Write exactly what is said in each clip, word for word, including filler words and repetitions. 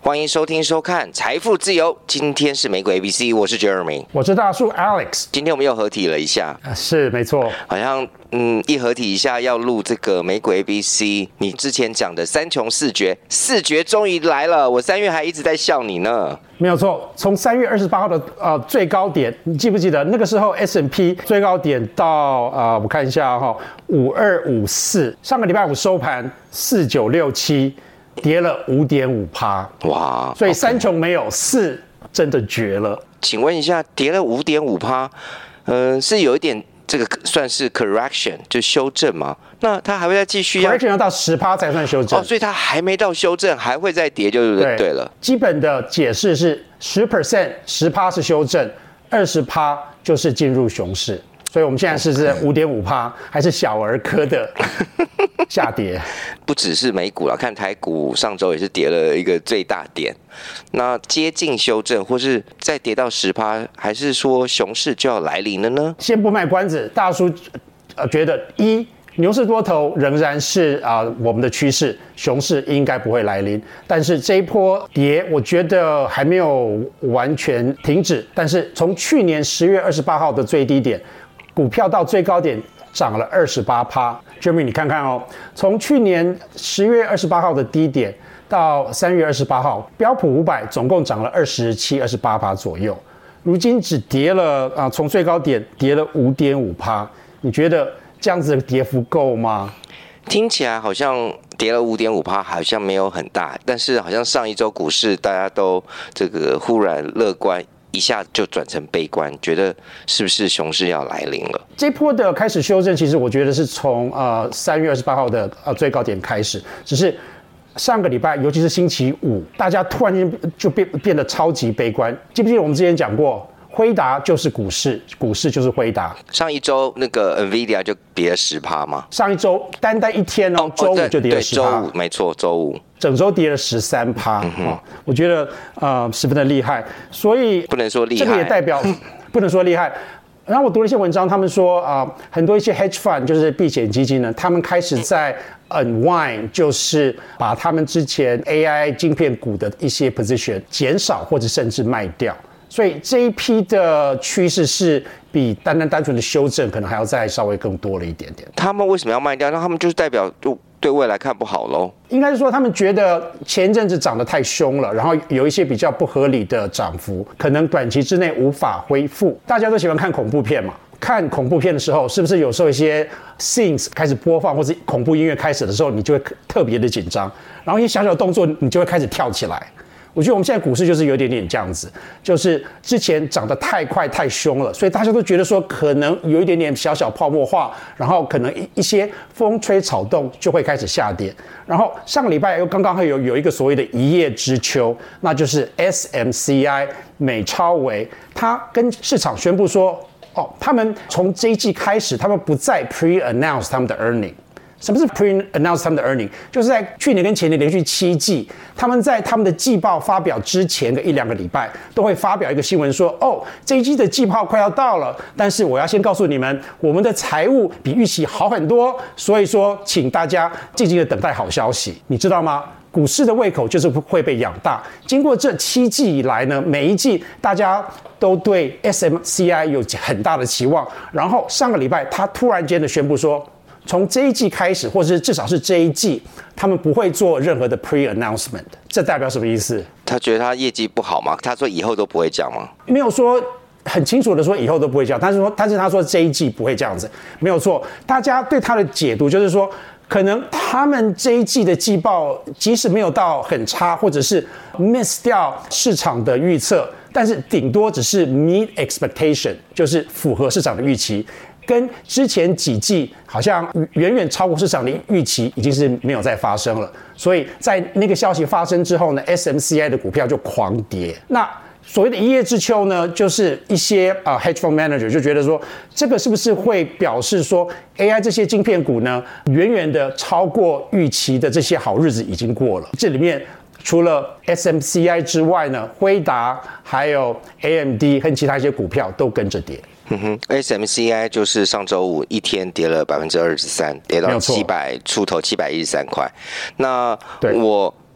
欢迎收听收看财富自由。今天是美股 A B C， 我是 Jeremy， 我是大树 Alex。 今天我们又合体了一下， 是没错， 好像嗯一合体一下要录这个美股 A B C。你之前讲的三穷四绝，四绝终于来了，我三月还一直在笑你呢。 没有错，从三月二十八号的呃最高点，你记不记得那个时候 S and P 最高点到呃我看一下哈五二五四，上个礼拜五收盘四九六七。跌了 五点五趴， 哇！所以三穷没有，四真的绝了。 请问一下，跌了 五点五趴，呃，是有一点这个算是 correction 就修正吗？那它还会再继续要 correction 要到 百分之十 才算修正， 哦，所以它还没到修正，还会再跌，就对对了。 基本的解释是 百分之十 十 是修正， 二十 就是进入熊市。所以我们现在是是 五点五 还是小儿科的下跌。 不只是美股啦，看台股上周也是跌了一个最大点。那接近修正，或是再跌到 百分之十， 还是说熊市就要来临了呢？ 先不卖关子，大叔呃觉得一牛市多头仍然是啊、呃、我们的趋势，熊市应该不会来临。但是这一波跌，我觉得还没有完全停止。但是从去年十月二十八号的最低点，股票到最高点涨了 百分之二十八。Jeremy 你看看哦，从去年十月二十八号的低点到三月二十八号，标普五百总共涨了二十七、二十八趴左右。如今只跌了啊，从最高点跌了 五点五趴。你觉得这样子的跌幅够吗？ 听起来好像跌了 五点五趴， 好像没有很大，但是好像上一周股市大家都这个忽然乐观，一下就转成悲观，觉得是不是熊市要来临了？ 这波的开始修正，其实我觉得是从呃三月二十八号的呃最高点开始，只是上个礼拜，尤其是星期五，大家突然间就变变得超级悲观。记不记得我们之前讲过？辉达就是股市，股市就是辉达。 上一周那个 Nvidia 就跌了 百分之十 嘛。 上一周单单一天哦，周五就跌了 百分之十。 对，周五没错，周五整周跌了 百分之十三、嗯哦。我觉得呃十分的厉害，所以不能说厉害， 这个也代表不能说厉害。然后我读了一些文章，他们说啊、呃，很多一些 hedge fund 就是避险基金呢，他们开始在 unwind， 就是把他们之前 A I 晶片股的一些 position 减少或者甚至卖掉。所以这一批的趋势是比单单单纯的修正可能还要再稍微更多了一点点。 他们为什么要卖掉？那他们就是代表就对未来看不好喽？ 应该是说他们觉得前一阵子涨得太凶了，然后有一些比较不合理的涨幅，可能短期之内无法恢复。大家都喜欢看恐怖片嘛，看恐怖片的时候，是不是有时候一些 scenes 开始播放，或者恐怖音乐开始的时候，你就会特别的紧张，然后一些小小的动作你就会开始跳起来。我觉得我们现在股市就是有点点这样子，就是之前涨得太快太凶了，所以大家都觉得说可能有一点点小小泡沫化，然后可能一些风吹草动就会开始下跌。然后上个礼拜又刚刚有有一个所谓的一叶知秋，那就是 S M C I 美超微，它跟市场宣布说，哦，他们从这一季开始，他们不再 pre-announce 他们的 earning。什么是 pre-announce 他们的 earning？ 就是在去年跟前年连续七季，他们在他们的季报发表之前的一两个礼拜，都会发表一个新闻说，哦，这一季的季报快要到了，但是我要先告诉你们，我们的财务比预期好很多，所以说请大家静静的等待好消息，你知道吗？股市的胃口就是会被养大。经过这七季以来呢，每一季大家都对 S M C I 有很大的期望，然后上个礼拜他突然间的宣布说，从这一季开始，或者是至少是这一季，他们不会做任何的 pre-announcement。这代表什么意思？ 他觉得他业绩不好吗？他说以后都不会讲吗？ 没有说很清楚的说以后都不会这样，但是说，但是他说这一季不会这样子，没有错。大家对他的解读就是说，可能他们这一季的季报即使没有到很差，或者是 miss 掉市场的预测，但是顶多只是 meet expectation， 就是符合市场的预期。跟之前几季好像远远超过市场的预期，已经是没有再发生了。所以在那个消息发生之后呢 ，S M C I 的股票就狂跌。那所谓的一叶知秋呢，就是一些啊、uh, hedge fund manager 就觉得说，这个是不是会表示说 A I 这些晶片股呢，远远的超过预期的这些好日子已经过了。这里面除了 S M C I 之外呢，辉达还有 A M D 和其他一些股票都跟着跌。 嗯哼 ，S M C I 就是上周五一天跌了百分之二十三，跌到七百出头，七百一十三块。那我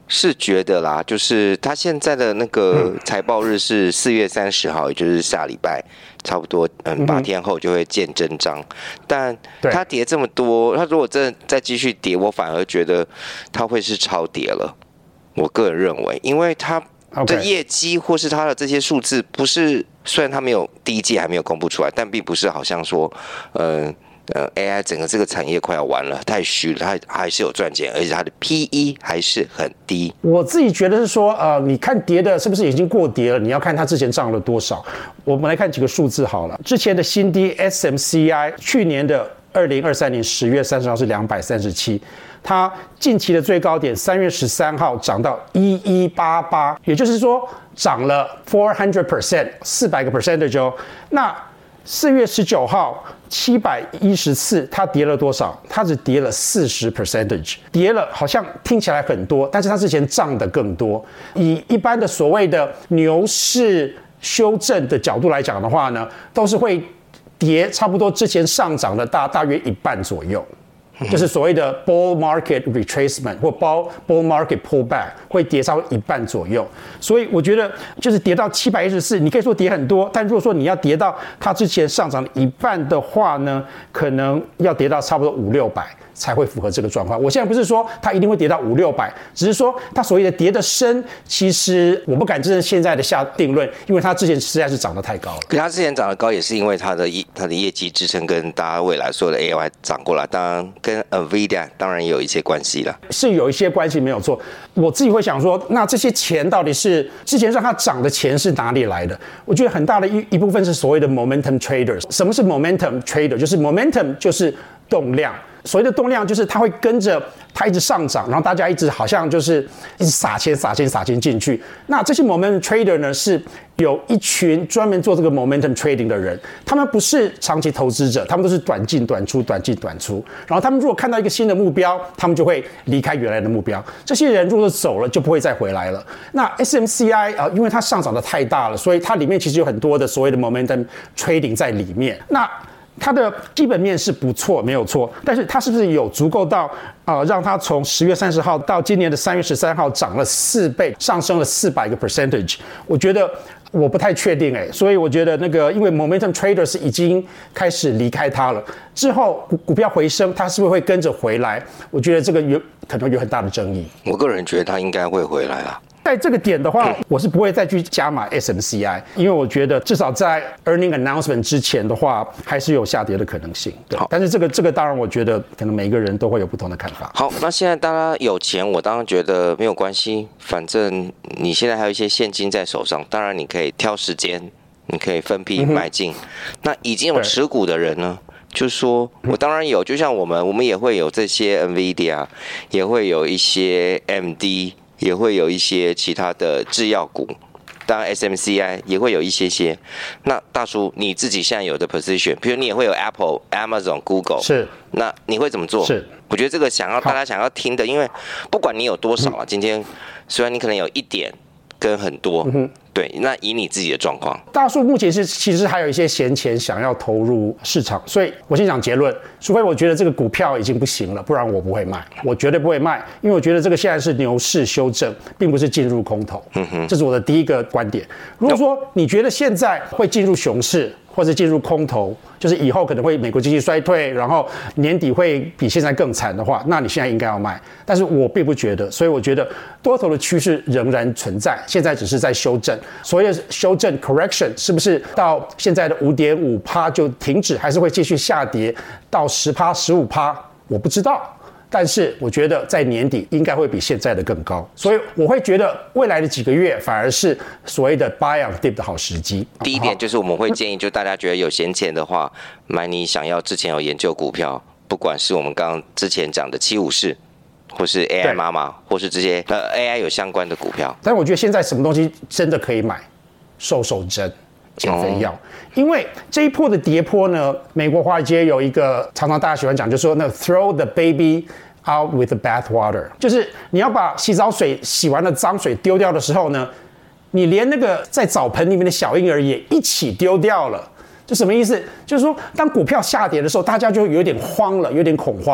是觉得啦，就是他现在的那个财报日是四月三十号，也就是下礼拜，差不多嗯八天后就会见真章。但他跌这么多，他如果真的再继续跌，我反而觉得他会是超跌了。我个人认为，因为他的业绩或是他的这些数字，不是虽然他没有第一季还没有公布出来，但并不是好像说，嗯。呃 ，A I 整个这个产业快要完了，太虚了，它还是有赚钱，而且它的 P E 还是很低。 我自己觉得是说，呃，你看跌的是不是已经过跌了？你要看它之前涨了多少。我们来看几个数字好了，之前的新低 S M C I 去年的二零二三年十月三十号是两百三十七，它近期的最高点三月十三号涨到一一八八，也就是说涨了 four hundred percent 四百个 percentage 哦。那四月十九号七百一十四，它跌了多少？它只跌了四十 percentage， 跌了好像听起来很多，但是它之前涨的更多。以一般的所谓的牛市修正的角度来讲的话呢，都是会跌差不多之前上涨的大大约一半左右。就是所谓的 bull market retracement 或 bull bull market pullback 会跌超一半左右，所以我觉得就是跌到七百一十四，你可以说跌很多，但如果说你要跌到它之前上涨的一半的话呢，可能要跌到差不多五六百才会符合这个状况。我现在不是说它一定会跌到五六百，只是说它所谓的跌的深，其实我不敢真正现在的下定论，因为它之前实在是涨得太高了。 可它之前涨得高，也是因为它的它的业绩支撑跟大家未来所有的 A I 涨过来，当然跟 NVIDIA 当然也有一些关系了， 是有一些关系没有错。我自己会想说，那这些钱到底是之前让它涨的钱是哪里来的？我觉得很大的一一部分是所谓的 momentum traders。什么是 momentum trader？ 就是 momentum 就是动量。所谓的动量就是它会跟着它一直上涨，然后大家一直好像就是一直撒钱撒钱撒钱进去。那这些 momentum trader 呢，是有一群专门做这个 momentum trading 的人，他们不是长期投资者，他们都是短进短出短进短出。然后他们如果看到一个新的目标，他们就会离开原来的目标。这些人如果走了，就不会再回来了。那 S M C I 啊、呃，因为它上涨的太大了，所以它里面其实有很多的所谓的 momentum trading 在里面。那它的基本面是不错，没有错，但是它是不是有足够到呃让它从十月三十号到今年的三月十三号涨了四倍，上升了四百个 percentage？ 我觉得我不太确定哎，所以我觉得那个因为 momentum traders 已经开始离开它了，之后股股票回升，它是不是会跟着回来？我觉得这个有可能有很大的争议。 我个人觉得它应该会回来啦。 在这个点的话，我是不会再去加码 S M C I， 因为我觉得至少在 earning announcement 之前的话，还是有下跌的可能性。对，但是这个这个当然，我觉得可能每一个人都会有不同的看法。 好，那现在大家有钱，我当然觉得没有关系，反正你现在还有一些现金在手上，当然你可以挑时间，你可以分批买进。嗯、那已经有持股的人呢？就是说我当然有，就像我们，我们也会有这些 NVIDIA， 也会有一些 M D。也会有一些其他的制药股，当然 S M C I 也会有一些些。那大叔你自己现在有的 position， 比如你也会有 Apple、Amazon、Google， 是， 那你会怎么做？ 是， 我觉得这个想要大家想要听的，因为不管你有多少啊，今天虽然你可能有一点跟很多，嗯、对，那以你自己的状况， 大叔目前是其实还有一些闲钱想要投入市场，所以我先讲结论，除非我觉得这个股票已经不行了，不然我不会卖，我绝对不会卖，因为我觉得这个现在是牛市修正，并不是进入空头，嗯哼，这是我的第一个观点。如果说你觉得现在会进入熊市，或者进入空头，就是以后可能会美国经济衰退，然后年底会比现在更惨的话，那你现在应该要卖。但是我并不觉得，所以我觉得多头的趋势仍然存在，现在只是在修正。所谓的修正 correction 是不是到现在的 五点五趴 就停止，还是会继续下跌到 百分之十、百分之十五？ 我不知道。但是我觉得在年底应该会比现在的更高，所以我会觉得未来的几个月反而是所谓的 buy on dip 的好时机。 第一点就是我们会建议，就大家觉得有闲钱的话，买你想要之前有研究股票，不管是我们刚刚之前讲的七五四，或是 A I 妈妈，或是这些呃 A I 有相关的股票。 但我觉得现在什么东西真的可以买，瘦瘦针。减肥药，因为这一波的跌波呢，美国华尔街有一个常常大家喜欢讲，就是说那 throw the baby out with the bath water， 就是你要把洗澡水洗完了脏水丢掉的时候呢，你连那个在澡盆里面的小婴儿也一起丢掉了。这什么意思？就是说，当股票下跌的时候，大家就有点慌了，有点恐慌。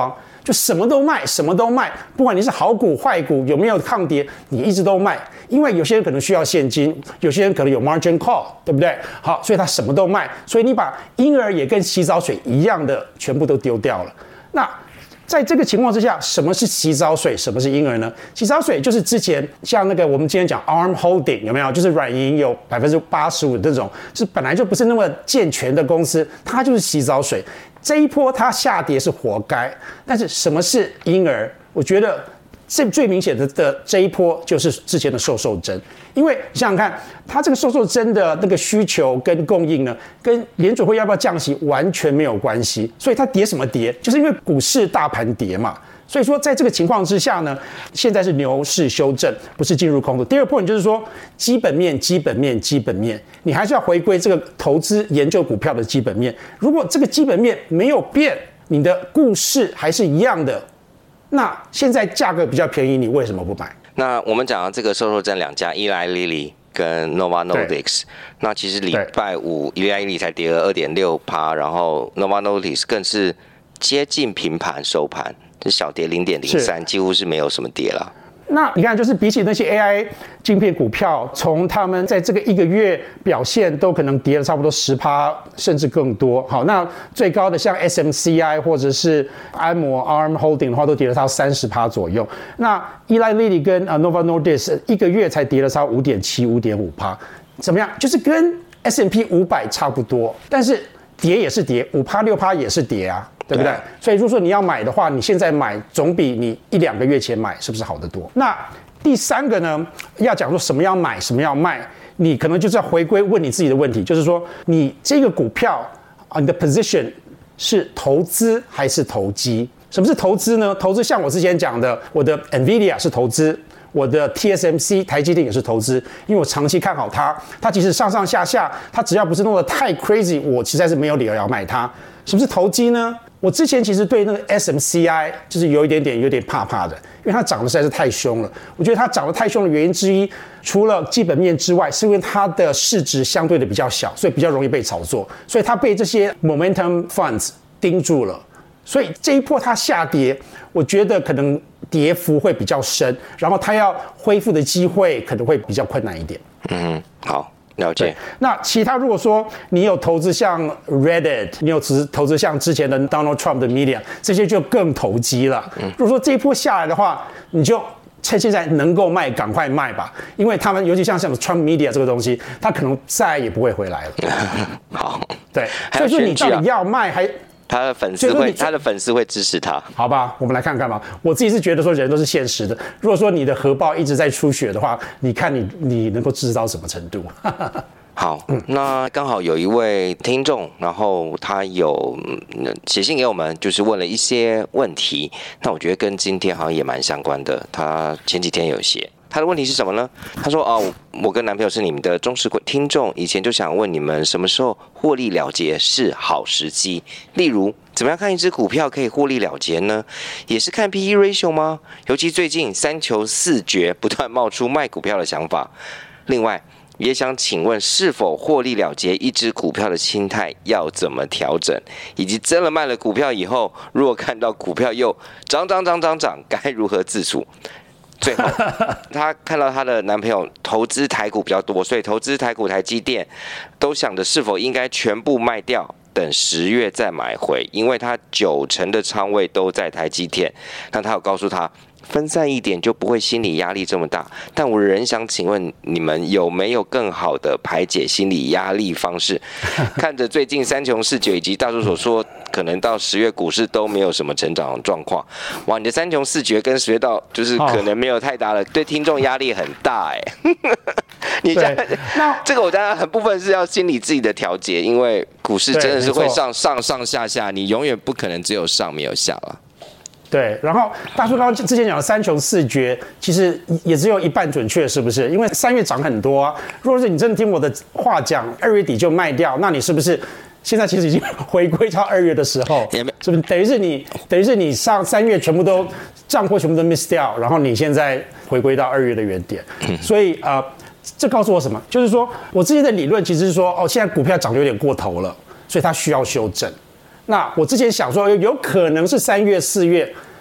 就什么都卖，什么都卖，不管你是好股坏股有没有抗跌，你一直都卖，因为有些人可能需要现金，有些人可能有 margin call， 对不对？好，所以他什么都卖，所以你把婴儿也跟洗澡水一样的全部都丢掉了。那在这个情况之下，什么是洗澡水，什么是婴儿呢？洗澡水就是之前像那个我们今天讲 arm holding 有没有？就是软银有百分之八十五这种，是本来就不是那么健全的公司，它就是洗澡水。这一波它下跌是活该，但是什么是婴儿？我觉得最最明显的的这一波就是之前的瘦瘦针，因为想想看，它这个瘦瘦针的那个需求跟供应呢，跟联准会要不要降息完全没有关系，所以它跌什么跌，就是因为股市大盘跌嘛。所以说，在这个情况之下呢，现在是牛市修正，不是进入空头。第二 point 就是说，基本面、基本面、基本面，你还是要回归这个投资研究股票的基本面。如果这个基本面没有变，你的故事还是一样的，那现在价格比较便宜，你为什么不买？ 那我们讲到这个瘦瘦针两家，Eli Lilly跟 Novo Nordisk， 那其实礼拜五 Eli Lilly 才跌了 二点六趴， 然后 Novo Nordisk 更是接近平盘收盘。是小跌 零点零三， 几乎是没有什么跌了。 那你看，就是比起那些 A I 晶片股票，从他们在这个一个月表现都可能跌了差不多 百分之十 甚至更多。好，那最高的像 S M C I 或者是安摩 Arm Holding 的话，都跌了差不多 百分之三十 左右。那 Eli Lilly 跟 Novo Nordisk 一个月才跌了差不多 五点七、五点五 怎么样？就是跟 S and P 五百 差不多，但是跌也是跌， 百分之五、百分之六 也是跌啊。对不对？所以如果说你要买的话，你现在买总比你一两个月前买是不是好得多？那第三个呢，要讲说什么要买，什么要卖，你可能就是要回归问你自己的问题，就是说你这个股票啊，你的 position 是投资还是投机？什么是投资呢？投资像我之前讲的，我的 Nvidia 是投资。我的 T S M C 台积电也是投资，因为我长期看好它，它其实上上下下，它只要不是弄得太 crazy， 我实在是没有理由要卖它。什么是投机呢？我之前其实对那个 S M C I 就是有一点点有点怕怕的，因为它涨得实在是太凶了。我觉得它涨得太凶的原因之一，除了基本面之外，是因为它的市值相对的比较小，所以比较容易被炒作，所以它被这些 momentum funds 盯住了。所以这一波它下跌，我觉得可能跌幅会比较深，然后它要恢复的机会可能会比较困难一点。 嗯，好，了解。 那其他如果说你有投资像 Reddit， 你有投资像之前的 Donald Trump 的 Medium， 这些就更投机了。如果说这一波下来的话，你就趁现在能够卖赶快卖吧，因为他们尤其像像 Trump Media 这个东西，它可能再也不会回来了。 好， 对，所以说你到底要卖还？ 他的粉丝会，他的粉丝会支持他， 好吧？我们来看看吧。我自己是觉得说人都是现实的。如果说你的荷包一直在出血的话，你看你你能够支持到什么程度？ 好，那刚好有一位听众，然后他有写信给我们，就是问了一些问题。那我觉得跟今天好像也蛮相关的。他前几天有写。他的问题是什么呢？他说：“哦，我跟男朋友是你们的忠实听众，以前就想问你们，什么时候获利了结是好时机？例如，怎么样看一只股票可以获利了结呢？也是看 P E ratio 吗？尤其最近三求四绝，不断冒出卖股票的想法。另外，也想请问，是否获利了结一只股票的心态要怎么调整？以及真的卖了股票以后，如果看到股票又涨涨涨涨涨，该如何自处？”最后，她看到她的男朋友投资台股比较多，所以投资台股、台积电，都想着是否应该全部卖掉，等十月再买回，因为他九成的仓位都在台积电。那他有告诉他，分散一点就不会心理压力这么大。但我仍想请问你们有没有更好的排解心理压力方式？看着最近三穷四绝以及大叔所说，可能到十月股市都没有什么成长的状况。哇，你的三穷四绝跟十月到就是可能没有太大的，对听众压力很大哎、欸。你这样，那这个我当然很部分是要心理自己的调节，因为股市真的是会上上上下下，你永远不可能只有上没有下了。 对，然后大叔刚刚之前讲的三穷四绝，其实也只有一半准确，是不是？因为三月涨很多啊。如果是你真的听我的话讲，二月底就卖掉，那你是不是现在其实已经回归到二月的时候？是不是等于是你等于是你上三月全部都账户全部都 miss 掉，然后你现在回归到二月的原点？所以呃，这告诉我什么？就是说我之前的理论其实是说，哦，现在股票涨得有点过头了，所以它需要修正。那我之前想说，有可能是三月、四月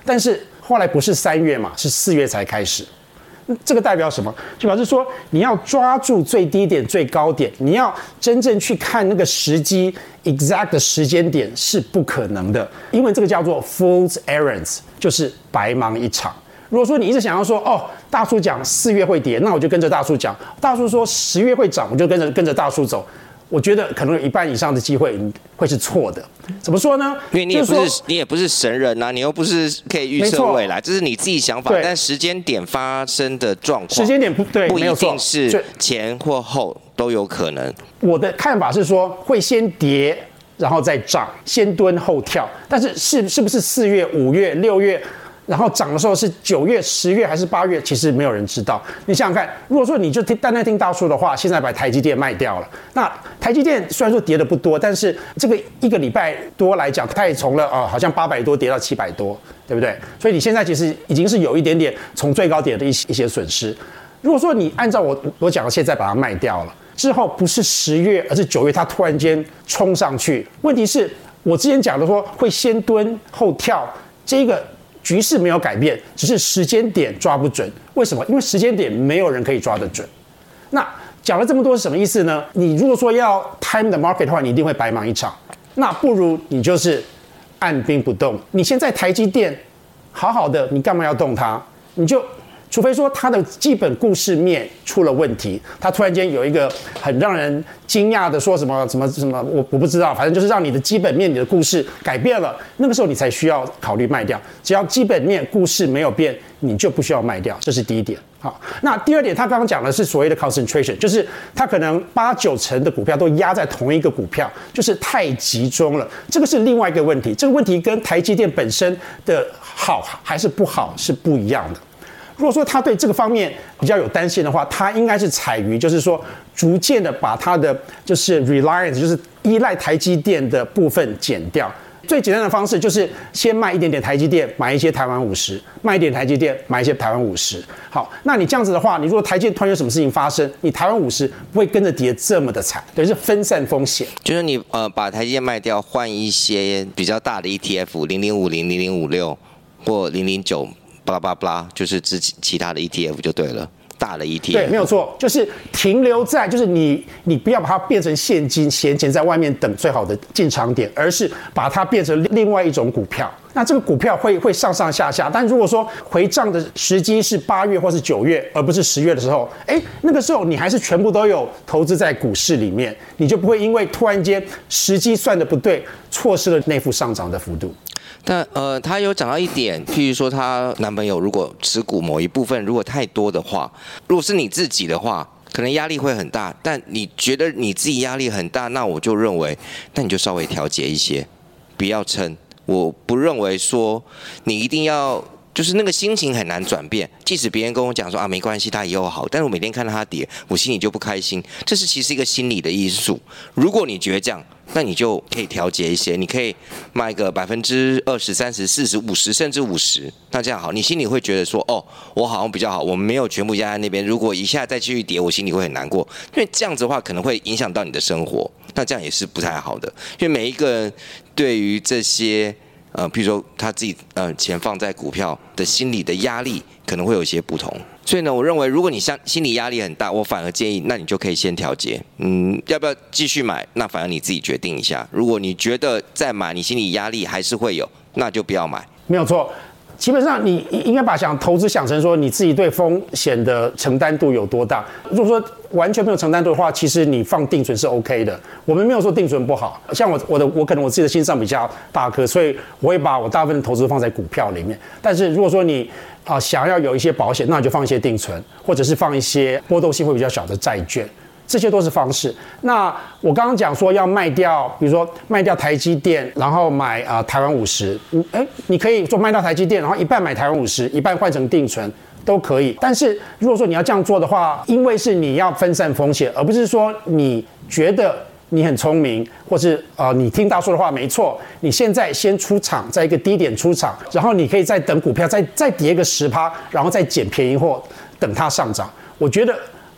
但是后来不是三月嘛，是四月才开始。这个代表什么？就表示说你要抓住最低点、最高点，你要真正去看那个时机 exact 的时间点是不可能的，因为这个叫做 fool's errands， 就是白忙一场。如果说你一直想要说哦，大叔讲四月会跌，那我就跟着大叔讲；大叔说十月会涨，我就跟着跟着大叔走。我觉得可能有一半以上的机会会是错的。怎么说呢？ 因为你也不是你也不是神人呐、啊，你又不是可以预测未来，这是你自己想法。但时间点发生的状况， 时间点不对， 不一定是前或后都有可能。 我的看法是说，会先跌，然后再涨，先蹲后跳。但是是是不是四月、五月、六月？然后涨的时候是九月、十月还是八月？其实没有人知道。你想想看，如果说你就听单单听大叔的话，现在把台积电卖掉了，那台积电虽然说跌的不多，但是这个一个礼拜多来讲，它也从了啊、呃、好像八百多跌到七百多，对不对？所以你现在其实已经是有一点点从最高点的一些一些损失。如果说你按照我我讲的现在把它卖掉了之后，不是十月而是九月，它突然间冲上去。问题是我之前讲的说会先蹲后跳，这个局势没有改变，只是时间点抓不准。为什么？因为时间点没有人可以抓得准。那讲了这么多是什么意思呢？你如果说要 time the market 的话，你一定会白忙一场。那不如你就是按兵不动。你现在台积电好好的，你干嘛要动它？你就除非说它的基本故事面出了问题，它突然间有一个很让人惊讶的说什么什么什么，我我不知道，反正就是让你的基本面、你的故事改变了，那个时候你才需要考虑卖掉。只要基本面、故事没有变，你就不需要卖掉，这是第一点。好，那第二点，他刚刚讲的是所谓的 concentration， 就是他可能八九成的股票都压在同一个股票，就是太集中了。这个是另外一个问题，这个问题跟台积电本身的好还是不好是不一样的。如果说他对这个方面比较有担心的话，他应该是采于就是说逐渐的把他的就是 reliance， 就是依赖台积电的部分减掉。最简单的方式就是先卖一点点台积电，买一些台湾五十，卖一点台积电，买一些台湾五十。好，那你这样子的话，你如果台积电突然有什么事情发生，你台湾五十不会跟着跌这么的惨，等于是分散风险。 就是你呃把台积电卖掉，换一些比较大的 E T F， 零零五零、零零五六或零零九。巴拉巴拉，就是之其他的 E T F 就对了，大的 E T F。 对，没有错，就是停留在，就是你你不要把它变成现金闲钱在外面等最好的进场点，而是把它变成另外一种股票。那这个股票会会上上下下，但如果说回账的时机是八月或是九月，而不是十月的时候，哎，那个时候你还是全部都有投资在股市里面，你就不会因为突然间时机算的不对，错失了那幅上涨的幅度。 但呃，他有讲到一点，譬如说，她男朋友如果持股某一部分如果太多的话，如果是你自己的话，可能压力会很大。但你觉得你自己压力很大，那我就认为，那你就稍微调节一些，不要撑。我不认为说你一定要。就是那个心情很难转变，即使别人跟我讲说啊没关系，他以后好，但是我每天看到他跌，我心里就不开心。这是其实一个心理的艺术。如果你觉得这样，那你就可以调节一些，你可以卖个百分之二十、三十、四十、五十，甚至五十。那这样好，你心里会觉得说，哦，我好像比较好，我们没有全部压在那边。如果一下再继续跌，我心里会很难过，因为这样子的话可能会影响到你的生活，那这样也是不太好的。因为每一个人对于这些。呃，譬如说他自己呃钱放在股票的心理的压力可能会有一些不同，所以呢，我认为如果你像心理压力很大，我反而建议，那你就可以先调节，嗯，要不要继续买，那反而你自己决定一下。如果你觉得再买，你心理压力还是会有，那就不要买。 没有错。基本上你应该把想投资想成说你自己对风险的承担度有多大。如果说完全没有承担度的话，其实你放定存是 OK 的。我们没有说定存不好，像我我的我可能我自己的心脏比较大颗，所以我会把我大部分的投资放在股票里面。但是如果说你啊、呃、想要有一些保险，那你就放一些定存，或者是放一些波动性会比较小的债券。这些都是方式。那我刚刚讲说要卖掉，比如说卖掉台积电，然后买啊、呃、台湾五十，哎，你可以做卖掉台积电，然后一半买台湾五十，一半换成定存都可以。但是如果说你要这样做的话，因为是你要分散风险，而不是说你觉得你很聪明，或是呃你听大叔的话没错，你现在先出场，在一个低点出场，然后你可以再等股票再再跌个十趴，然后再捡便宜货，等它上涨。我觉得。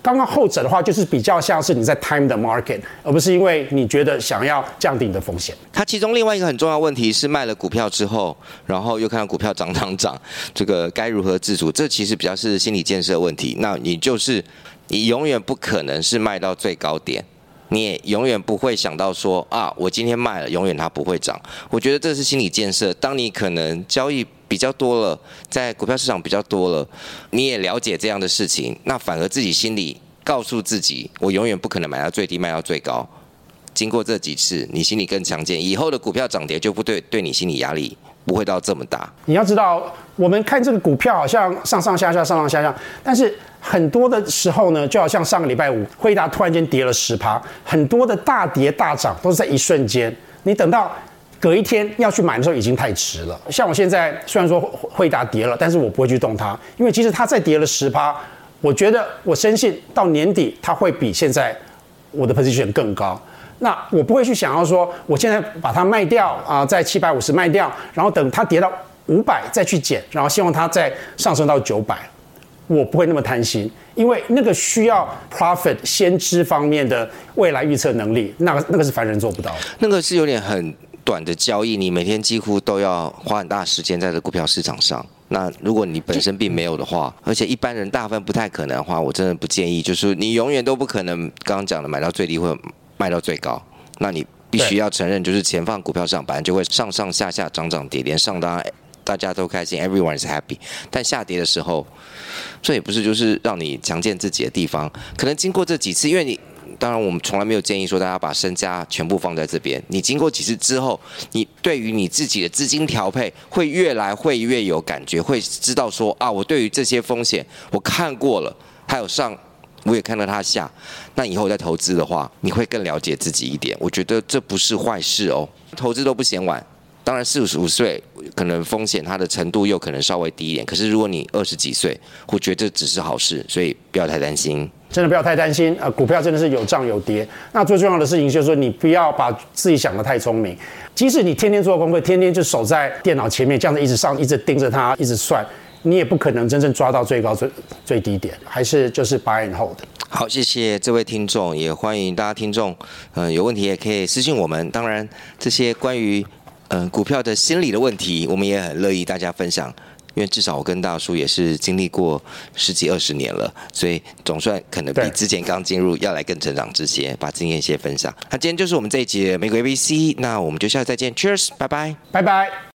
刚刚后者的话，就是比较像是你在 time the market， 而不是因为你觉得想要降低你的风险。 它其中另外一个很重要的问题是，卖了股票之后，然后又看到股票涨涨涨，这个该如何自处？这其实比较是心理建设问题。那你就是你永远不可能是卖到最高点。你也永远不会想到说啊，我今天卖了，永远它不会涨。我觉得这是心理建设。当你可能交易比较多了，在股票市场比较多了，你也了解这样的事情，那反而自己心里告诉自己，我永远不可能买到最低，卖到最高。经过这几次，你心里更强健，以后的股票涨跌就不对对你心理压力不会到这么大。 你要知道，我们看这个股票好像上上下下，上上下下，但是很多的时候呢，就好像上个礼拜五，辉达突然间跌了十趴，很多的大跌大涨都是在一瞬间。你等到隔一天要去买的时候，已经太迟了。像我现在虽然说辉达跌了，但是我不会去动它，因为即使它再跌了十趴，我觉得我深信到年底它会比现在我的 position 更高。那我不会去想要说，我现在把它卖掉啊、呃，在七百五十卖掉，然后等它跌到五百再去减，然后希望它再上升到九百。我不会那么贪心，因为那个需要 profit 先知方面的未来预测能力，那个那个是凡人做不到的。 那个是有点很短的交易，你每天几乎都要花很大时间在这股票市场上。那如果你本身并没有的话，而且一般人大部分不太可能的话，我真的不建议。就是你永远都不可能刚刚讲的买到最低或卖到最高，那你必须要承认，就是前方股票市场本来就会上上下下、涨涨跌跌，上当然大家都开心 ，everyone is happy。但下跌的时候，这也不是就是让你强健自己的地方。可能经过这几次，因为你当然我们从来没有建议说大家把身家全部放在这边。你经过几次之后，你对于你自己的资金调配会越来会越有感觉，会知道说啊，我对于这些风险我看过了，还有上。我也看到它下，那以后再投资的话，你会更了解自己一点。我觉得这不是坏事哦，投资都不嫌晚。当然，四十五岁可能风险它的程度又可能稍微低一点，可是如果你二十几岁，我觉得这只是好事，所以不要太担心。 真的不要太担心，呃，股票真的是有涨有跌。那最重要的事情就是说，你不要把自己想得太聪明。即使你天天做功课，天天就守在电脑前面，这样子一直上，一直盯着它，一直算。你也不可能真正抓到最高最最低点，还是就是 buy and hold。 好，谢谢这位听众，也欢迎大家听众，嗯、呃，有问题也可以私信我们。当然，这些关于呃股票的心理的问题，我们也很乐意大家分享，因为至少我跟大叔也是经历过十几二十年了，所以总算可能比之前刚进入要来更成长之些，把经验先分享。那今天就是我们这一集的美股 A B C， 那我们就下次再见 ，Cheers， 拜拜， 拜拜。